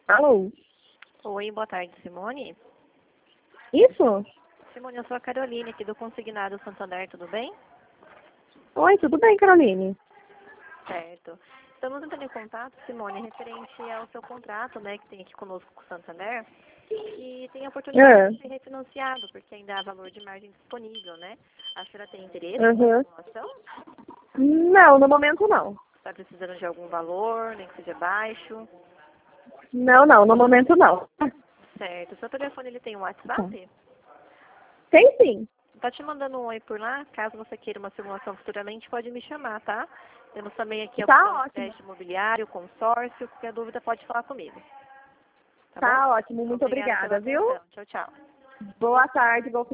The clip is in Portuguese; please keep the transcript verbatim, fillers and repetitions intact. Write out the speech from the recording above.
Alô? Oi, boa tarde, Simone. Isso? Simone, eu sou a Caroline aqui do Consignado Santander, tudo bem? Oi, tudo bem, Caroline? Certo. Estamos entrando em contato, Simone, referente ao seu contrato, né, que tem aqui conosco com o Santander, e tem a oportunidade Ah, de ser refinanciado, porque ainda há valor de margem disponível, né? A senhora tem interesse uhum. nessa situação? Não, no momento não. Está precisando de algum valor, nem que seja baixo? Não, não, no momento não. Certo. O seu telefone, ele tem um WhatsApp? Tem sim. Tá te mandando um oi por lá, caso você queira uma simulação futuramente, pode me chamar, tá? Temos também aqui a Tá opção de ótimo. crédito imobiliário, consórcio, qualquer dúvida pode falar comigo. Tá bom? Tá ótimo, muito Obrigada pela obrigada, viu? atenção. Tchau, tchau. Boa tarde, bom